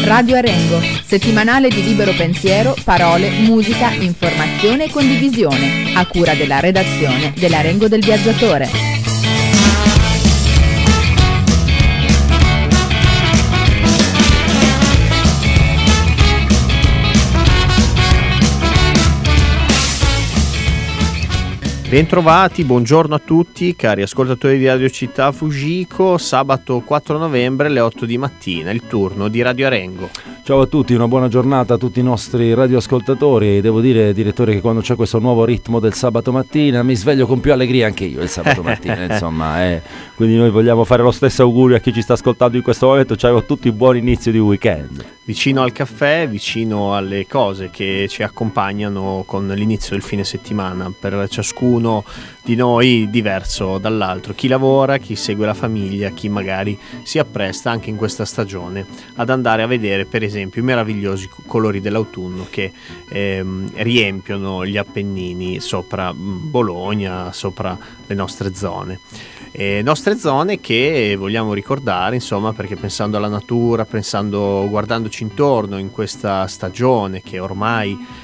Radio Arengo, settimanale di libero pensiero, parole, musica, informazione e condivisione, a cura della redazione dell'Arengo del Viaggiatore. Bentrovati, buongiorno a tutti cari ascoltatori di Radio Città Fujiko. Sabato 4 novembre alle 8 di mattina, il turno di Radio Arengo. Ciao a tutti, una buona giornata a tutti i nostri radioascoltatori. Devo dire, direttore, che quando c'è questo nuovo ritmo del sabato mattina mi sveglio con più allegria anche io il sabato mattina, insomma, quindi noi vogliamo fare lo stesso augurio a chi ci sta ascoltando in questo momento. Ciao a tutti, buon inizio di weekend. Vicino al caffè, vicino alle cose che ci accompagnano con l'inizio del fine settimana, per ciascuno di noi diverso dall'altro, chi lavora, chi segue la famiglia, chi magari si appresta anche in questa stagione ad andare a vedere per esempio i meravigliosi colori dell'autunno che riempiono gli Appennini sopra Bologna, sopra le nostre zone. Nostre zone che vogliamo ricordare, insomma, perché pensando alla natura, guardandoci intorno in questa stagione che ormai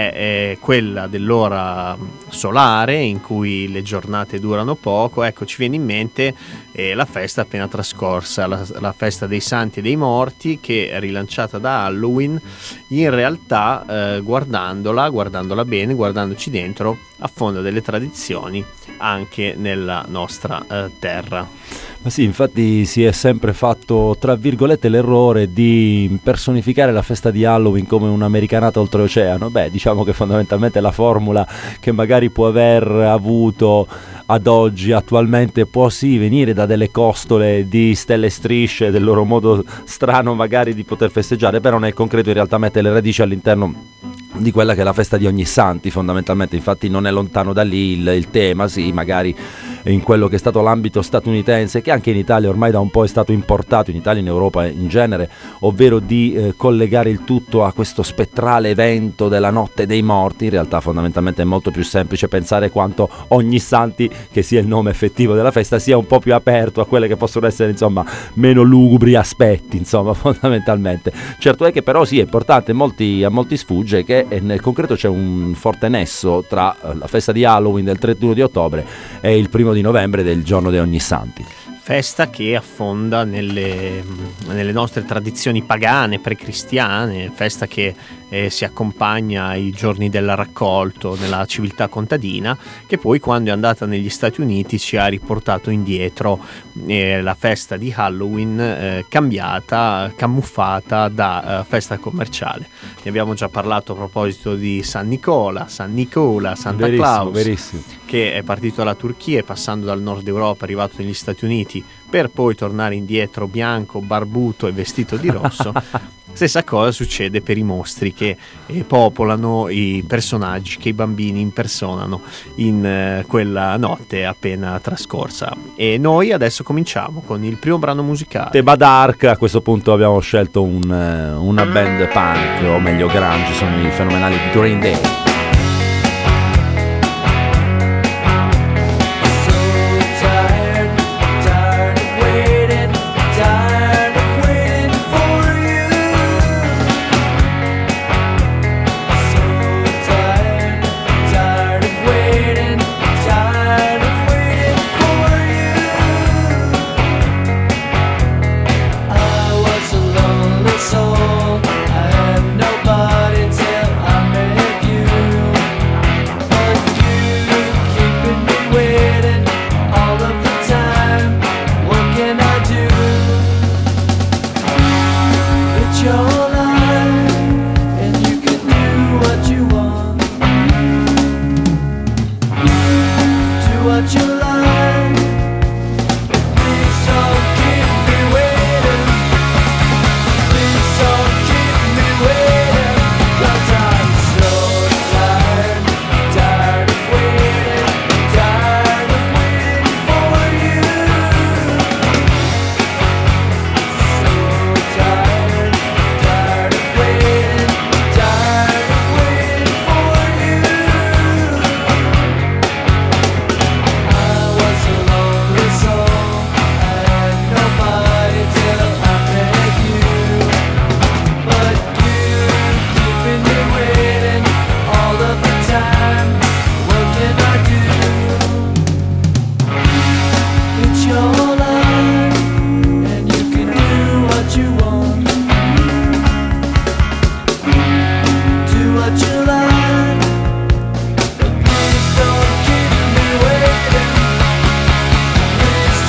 è quella dell'ora solare in cui le giornate durano poco, ecco, ci viene in mente la festa appena trascorsa, la festa dei Santi e dei Morti, che è rilanciata da Halloween. In realtà guardandola bene, guardandoci dentro, affonda delle tradizioni anche nella nostra terra. Ma sì, infatti si è sempre fatto, tra virgolette, l'errore di personificare la festa di Halloween come un'americanata oltreoceano. Beh, diciamo che fondamentalmente la formula che magari può aver avuto ad oggi, attualmente, può sì venire da delle costole di stelle e strisce, del loro modo strano magari di poter festeggiare, però nel concreto in realtà mette le radici all'interno di quella che è la festa di Ognissanti, fondamentalmente. Infatti non è lontano da lì il tema, sì, magari in quello che è stato l'ambito statunitense, che anche in Italia ormai da un po' è stato importato, in Italia e in Europa in genere, ovvero di collegare il tutto a questo spettrale evento della notte dei morti. In realtà fondamentalmente è molto più semplice pensare quanto Ognissanti, che sia il nome effettivo della festa, sia un po' più aperto a quelle che possono essere, insomma, meno lugubri aspetti, insomma, fondamentalmente. Certo è che però sì, è importante, a molti sfugge che nel concreto c'è un forte nesso tra la festa di Halloween del 31 di ottobre e il 1 di novembre del giorno dei Ognissanti. Festa che affonda nelle nostre tradizioni pagane, precristiane, festa che si accompagna ai giorni del raccolto nella civiltà contadina, che poi quando è andata negli Stati Uniti ci ha riportato indietro la festa di Halloween cambiata, camuffata da festa commerciale. Ne abbiamo già parlato a proposito di San Nicola, Santa Claus, verissimo. Che è partito dalla Turchia e passando dal nord Europa è arrivato negli Stati Uniti per poi tornare indietro bianco, barbuto e vestito di rosso. Stessa cosa succede per i mostri che popolano i personaggi che i bambini impersonano in quella notte appena trascorsa. E noi adesso cominciamo con il primo brano musicale. Tema dark, a questo punto abbiamo scelto una band punk, o meglio grunge, sono i fenomenali Green Day. Nobody till I met you.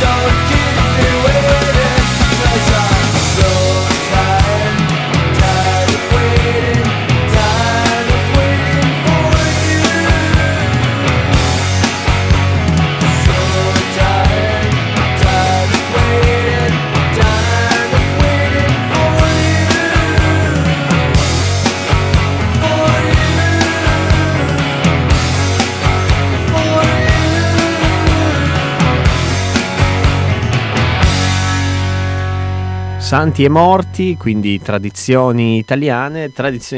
Santi e morti, quindi tradizioni italiane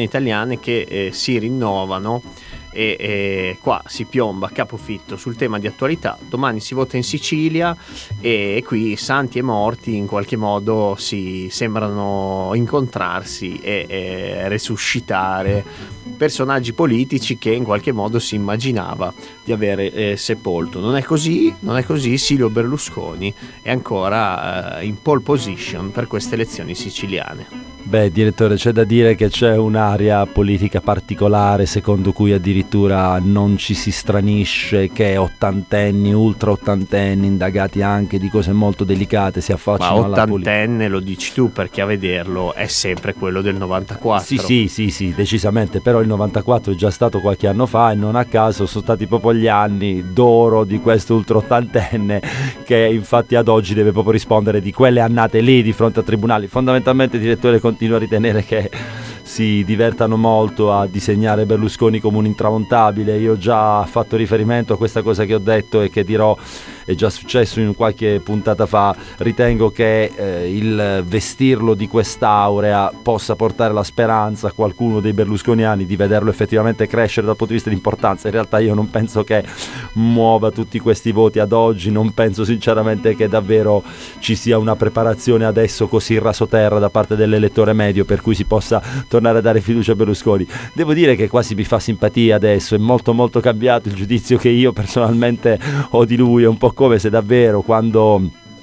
che si rinnovano e qua si piomba a capofitto sul tema di attualità. Domani si vota in Sicilia e qui santi e morti in qualche modo si sembrano incontrarsi e resuscitare personaggi politici che in qualche modo si immaginava di avere sepolto. Non è così. Silvio Berlusconi è ancora in pole position per queste elezioni siciliane. Beh, direttore, c'è da dire che c'è un'area politica particolare secondo cui addirittura non ci si stranisce che ottantenni, ultra ottantenni, indagati anche di cose molto delicate si affacciano alla politica. Ma ottantenne lo dici tu, perché a vederlo è sempre quello del 94. Sì, decisamente, però il 94 è già stato qualche anno fa e non a caso sono stati proprio gli anni d'oro di questo ultra ottantenne che infatti ad oggi deve proprio rispondere di quelle annate lì di fronte a tribunali. Fondamentalmente, direttore, continuo a ritenere che si divertano molto a disegnare Berlusconi come un intramontabile. Io ho già fatto riferimento a questa cosa che ho detto e che dirò, è già successo in qualche puntata fa. Ritengo che il vestirlo di quest'aurea possa portare la speranza a qualcuno dei berlusconiani di vederlo effettivamente crescere dal punto di vista di importanza. In realtà io non penso che muova tutti questi voti ad oggi, non penso sinceramente che davvero ci sia una preparazione adesso così rasoterra da parte dell'elettore medio per cui si possa tornare a dare fiducia a Berlusconi. Devo dire che quasi mi fa simpatia adesso, è molto molto cambiato il giudizio che io personalmente ho di lui. È un po' come se davvero quando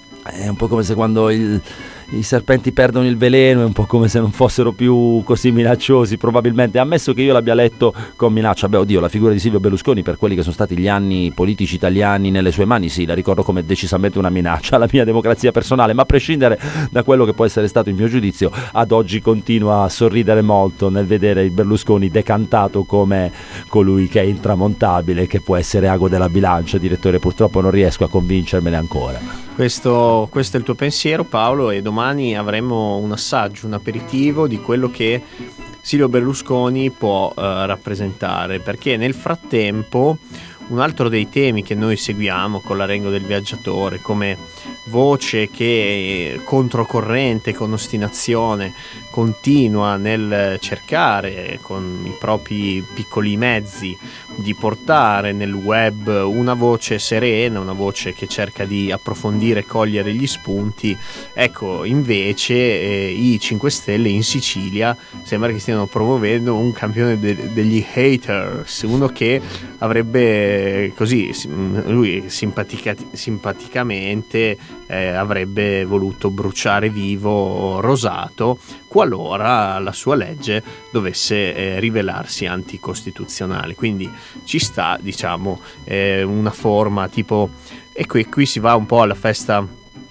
i serpenti perdono il veleno, è un po' come se non fossero più così minacciosi, probabilmente, ammesso che io l'abbia letto con minaccia. Beh, oddio, la figura di Silvio Berlusconi, per quelli che sono stati gli anni politici italiani nelle sue mani, sì, la ricordo come decisamente una minaccia alla mia democrazia personale, ma a prescindere da quello che può essere stato il mio giudizio, ad oggi continuo a sorridere molto nel vedere il Berlusconi decantato come colui che è intramontabile, che può essere ago della bilancia. Direttore, purtroppo non riesco a convincermene ancora. Questo è il tuo pensiero, Paolo, e domani avremo un assaggio, un aperitivo di quello che Silvio Berlusconi può rappresentare, perché nel frattempo un altro dei temi che noi seguiamo con l'Arengo del Viaggiatore come voce che controcorrente, con ostinazione continua nel cercare con i propri piccoli mezzi di portare nel web una voce serena, una voce che cerca di approfondire e cogliere gli spunti. Ecco, invece i 5 Stelle in Sicilia sembra che stiano promuovendo un campione degli haters, uno che avrebbe così, lui simpaticamente avrebbe voluto bruciare vivo Rosato qualora la sua legge dovesse rivelarsi anticostituzionale. Quindi ci sta, diciamo, una forma tipo, e qui si va un po' alla festa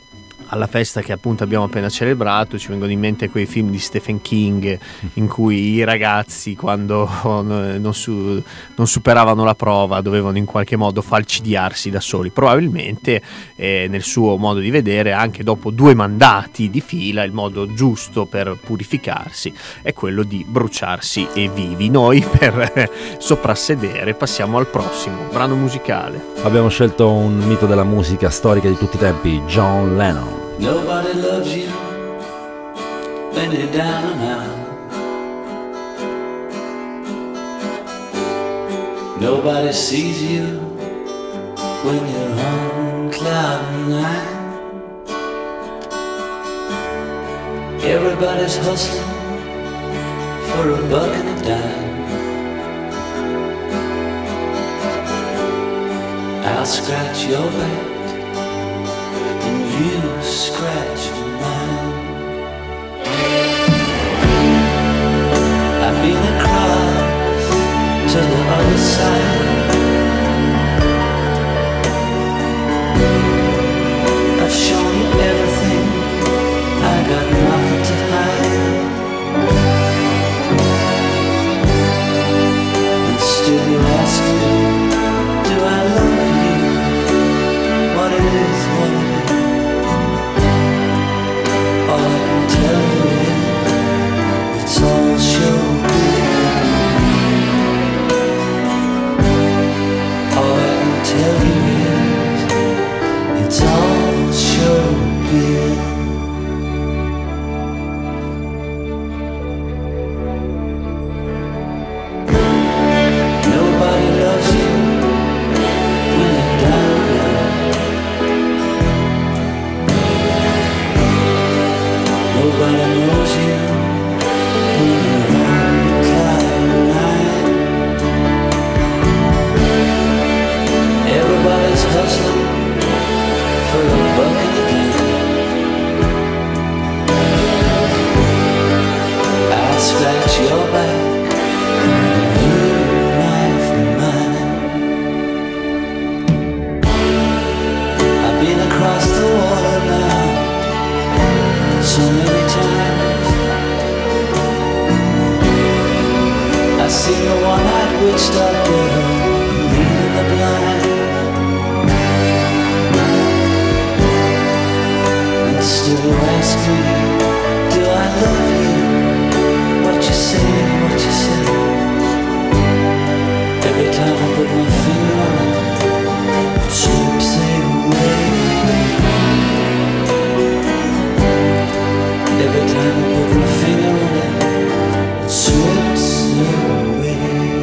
che appunto abbiamo appena celebrato. Ci vengono in mente quei film di Stephen King in cui i ragazzi, quando non superavano la prova, dovevano in qualche modo falcidiarsi da soli. Probabilmente nel suo modo di vedere, anche dopo 2 mandati di fila, il modo giusto per purificarsi è quello di bruciarsi e vivi. Noi, per soprassedere, passiamo al prossimo brano musicale. Abbiamo scelto un mito della musica storica di tutti i tempi, John Lennon. Nobody loves you when you're down and out. Nobody sees you when you're on cloud nine. Everybody's hustling for a buck and a dime. I'll scratch your back and you scratch mine. I've been across to the other side. I've seen the one-eyed witch doctor leading the blind, and still you ask me, do I love you? What you say, what you say? Every time I put my finger on it, it slips away. Every time I put my finger on it, it slips away.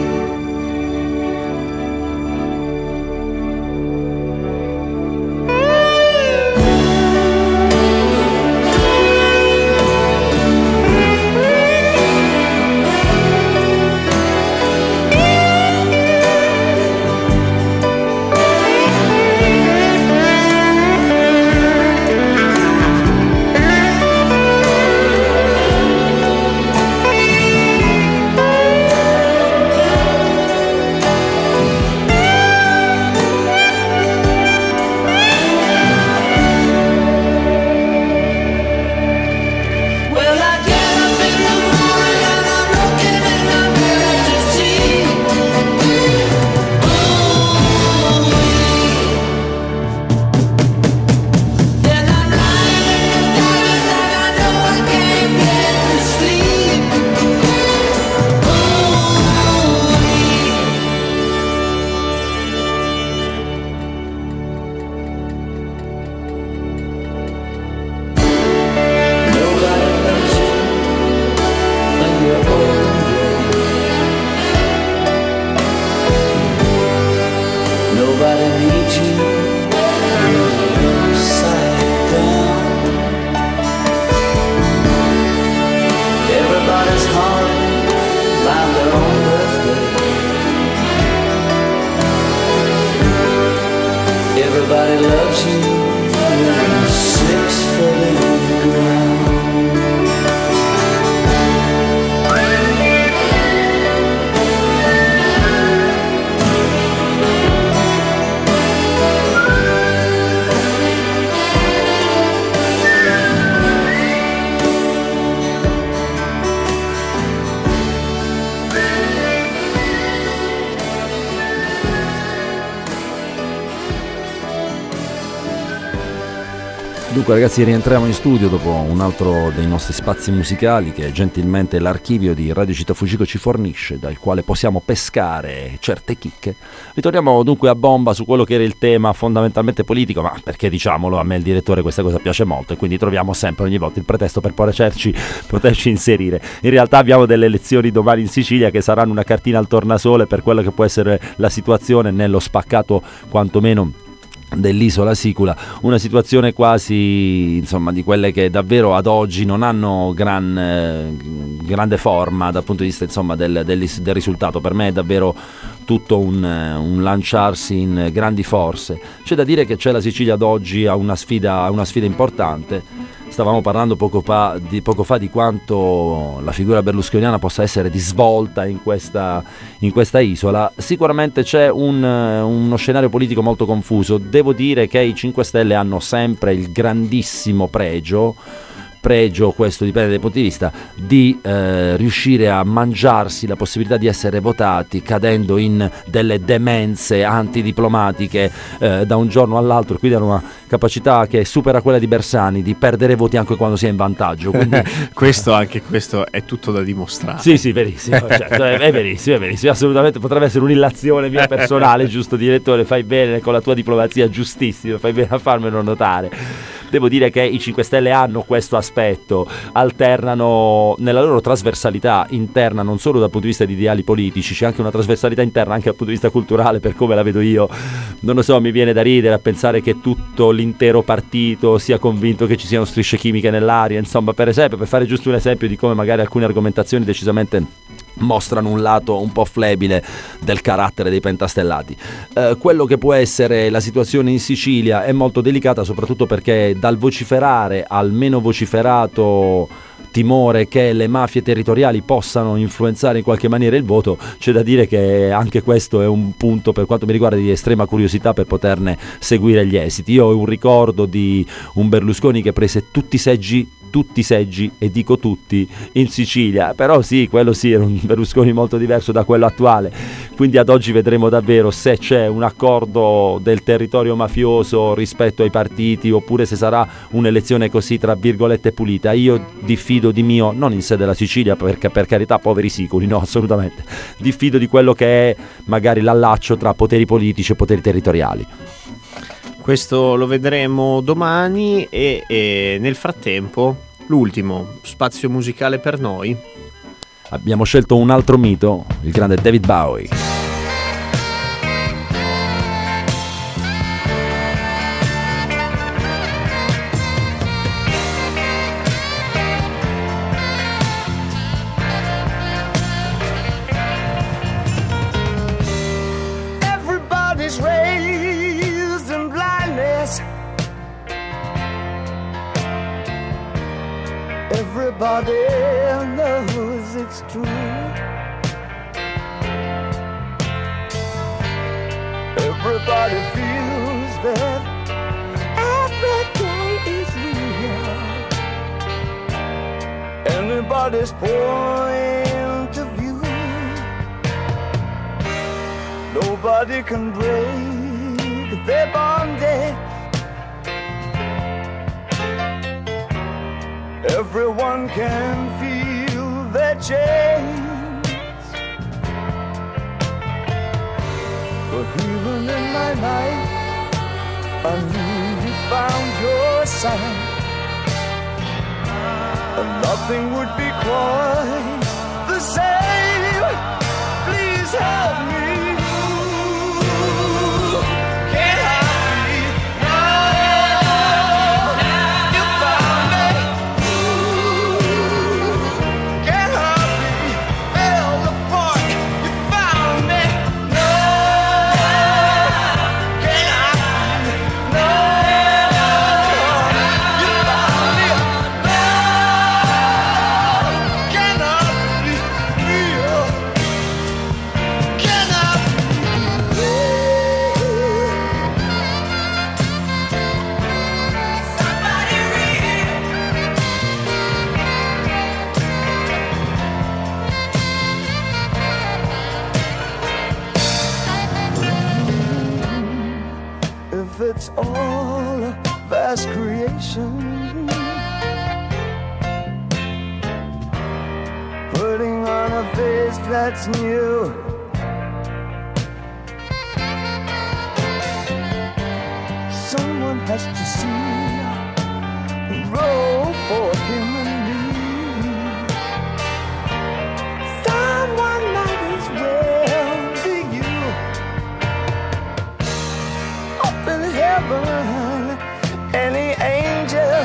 Everybody loves you when you're 6 foot in the ground. Dunque ragazzi, rientriamo in studio dopo un altro dei nostri spazi musicali che gentilmente l'archivio di Radio Città Fujiko ci fornisce, dal quale possiamo pescare certe chicche. Ritorniamo dunque a bomba su quello che era il tema fondamentalmente politico, ma perché diciamolo, a me il direttore questa cosa piace molto e quindi troviamo sempre ogni volta il pretesto per poterci inserire. In realtà abbiamo delle elezioni domani in Sicilia che saranno una cartina al tornasole per quello che può essere la situazione nello spaccato quantomeno dell'isola Sicula, una situazione quasi insomma di quelle che davvero ad oggi non hanno grande forma dal punto di vista insomma del risultato. Per me è davvero tutto un lanciarsi in grandi forze. C'è da dire che la Sicilia ad oggi ha una sfida importante. Stavamo parlando poco fa di quanto la figura berlusconiana possa essere di svolta in questa isola. Sicuramente c'è uno scenario politico molto confuso. Devo dire che i 5 Stelle hanno sempre il grandissimo pregio, questo dipende dai punti di vista, di riuscire a mangiarsi la possibilità di essere votati cadendo in delle demenze antidiplomatiche da un giorno all'altro. Quindi hanno una capacità che supera quella di Bersani di perdere voti anche quando si è in vantaggio. Quindi questo è tutto da dimostrare. Sì, verissimo, certo, è verissimo, assolutamente. Potrebbe essere un'illazione mia personale, giusto direttore, fai bene con la tua diplomazia, giustissimo, fai bene a farmelo notare. Devo dire che i 5 Stelle hanno questo aspetto, alternano nella loro trasversalità interna non solo dal punto di vista di ideali politici, c'è anche una trasversalità interna anche dal punto di vista culturale, per come la vedo io. Non lo so, mi viene da ridere a pensare che tutto l'intero partito sia convinto che ci siano strisce chimiche nell'aria, insomma, per esempio, per fare giusto un esempio di come magari alcune argomentazioni decisamente mostrano un lato un po' flebile del carattere dei pentastellati. Quello che può essere la situazione in Sicilia è molto delicata, soprattutto perché dal vociferare al meno vociferato timore che le mafie territoriali possano influenzare in qualche maniera il voto, c'è da dire che anche questo è un punto, per quanto mi riguarda, di estrema curiosità per poterne seguire gli esiti. Io ho un ricordo di un Berlusconi che prese tutti i seggi tutti i seggi, e dico tutti, in Sicilia. Però sì, quello sì, era un Berlusconi molto diverso da quello attuale, quindi ad oggi vedremo davvero se c'è un accordo del territorio mafioso rispetto ai partiti, oppure se sarà un'elezione così tra virgolette pulita. Io diffido di mio, non in sé della Sicilia, perché per carità poveri sicuri, no, assolutamente, diffido di quello che è magari l'allaccio tra poteri politici e poteri territoriali. Questo lo vedremo domani e nel frattempo l'ultimo spazio musicale per noi. Abbiamo scelto un altro mito, il grande David Bowie. Everybody's raised in blindness. Everybody knows it's true. Everybody feels that every day is real. Anybody's point of view. Nobody can break their bondage. Everyone can feel their chains. But even in my life, I knew you found your sign, and nothing would be quite the same. Please help me. It's all a vast creation, putting on a face that's new. Someone has to see the road for him and me. Someone might as well be you. Up in heaven, any angel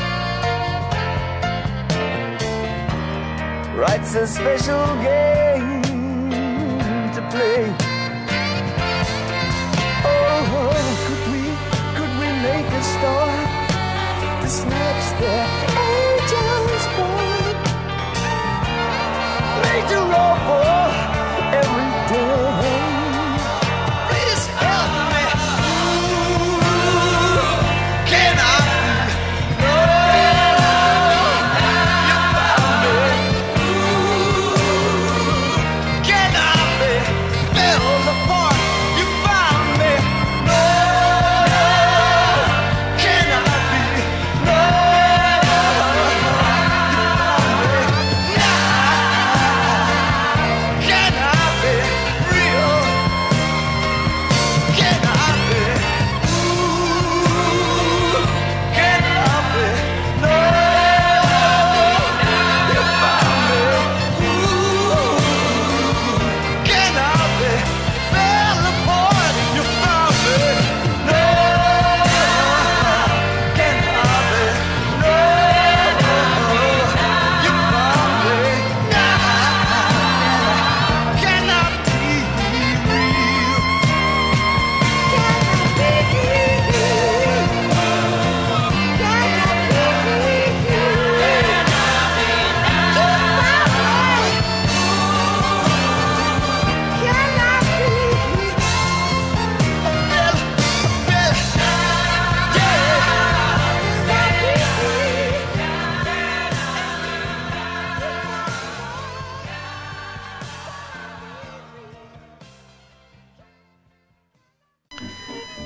writes a special game to play. Oh, could we make a start to snatch the angels' point? Make the road for every day. Please help me. Can I? No.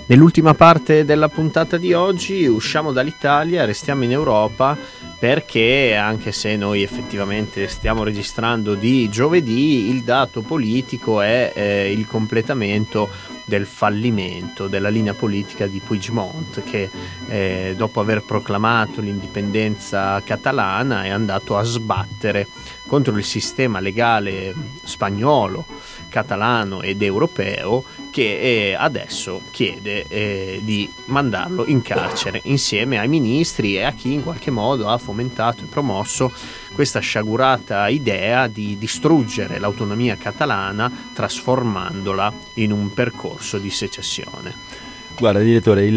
Nell'ultima parte della puntata di oggi usciamo dall'Italia, restiamo in Europa, perché anche se noi effettivamente stiamo registrando di giovedì, il dato politico è il completamento del fallimento della linea politica di Puigdemont, che dopo aver proclamato l'indipendenza catalana è andato a sbattere contro il sistema legale spagnolo, catalano ed europeo, che adesso chiede di mandarlo in carcere insieme ai ministri e a chi in qualche modo ha fomentato e promosso questa sciagurata idea di distruggere l'autonomia catalana trasformandola in un percorso di secessione. Guarda direttore,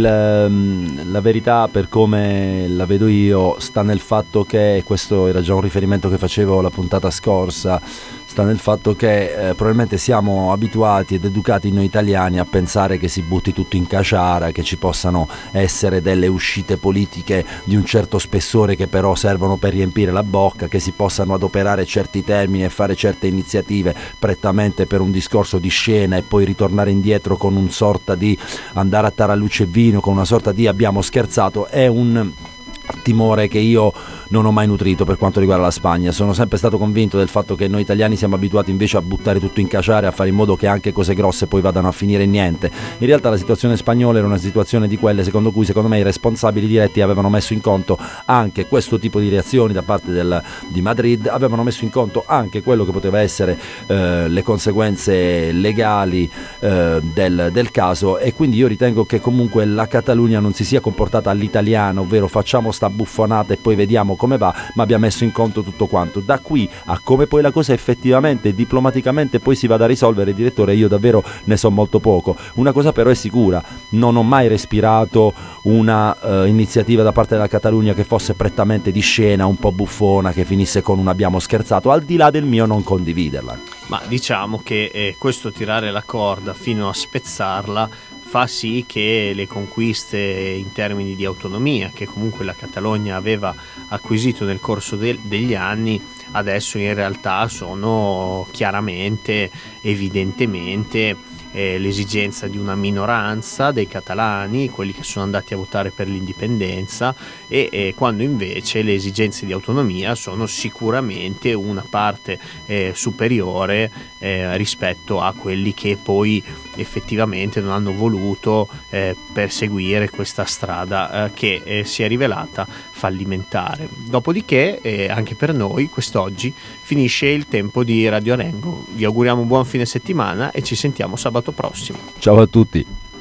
la verità per come la vedo io sta nel fatto che, questo era già un riferimento che facevo la puntata scorsa, sta nel fatto che probabilmente siamo abituati ed educati noi italiani a pensare che si butti tutto in caciara, che ci possano essere delle uscite politiche di un certo spessore che però servono per riempire la bocca, che si possano adoperare certi termini e fare certe iniziative prettamente per un discorso di scena e poi ritornare indietro con un sorta di andare a taralluce e vino, con una sorta di abbiamo scherzato. È un timore che io non ho mai nutrito per quanto riguarda la Spagna. Sono sempre stato convinto del fatto che noi italiani siamo abituati invece a buttare tutto in caciare, a fare in modo che anche cose grosse poi vadano a finire in niente. In realtà la situazione spagnola era una situazione di quelle secondo cui, secondo me, i responsabili diretti avevano messo in conto anche questo tipo di reazioni da parte di Madrid, avevano messo in conto anche quello che poteva essere le conseguenze legali del caso, e quindi io ritengo che comunque la Catalogna non si sia comportata all'italiana, ovvero facciamo sta buffonata e poi vediamo come va, ma abbia messo in conto tutto quanto. Da qui a come poi la cosa effettivamente diplomaticamente poi si vada a risolvere, direttore, io davvero ne so molto poco. Una cosa però è sicura: non ho mai respirato una iniziativa da parte della Catalogna che fosse prettamente di scena, un po' buffona, che finisse con un abbiamo scherzato, al di là del mio non condividerla. Ma diciamo che questo tirare la corda fino a spezzarla fa sì che le conquiste in termini di autonomia, che comunque la Catalogna aveva acquisito nel corso degli anni, adesso in realtà sono chiaramente, evidentemente, l'esigenza di una minoranza dei catalani, quelli che sono andati a votare per l'indipendenza, e quando invece le esigenze di autonomia sono sicuramente una parte superiore rispetto a quelli che poi effettivamente non hanno voluto perseguire questa strada che si è rivelata fallimentare. Dopodiché anche per noi quest'oggi finisce il tempo di Radio Arengo. Vi auguriamo un buon fine settimana e ci sentiamo sabato prossimo. Ciao a tutti.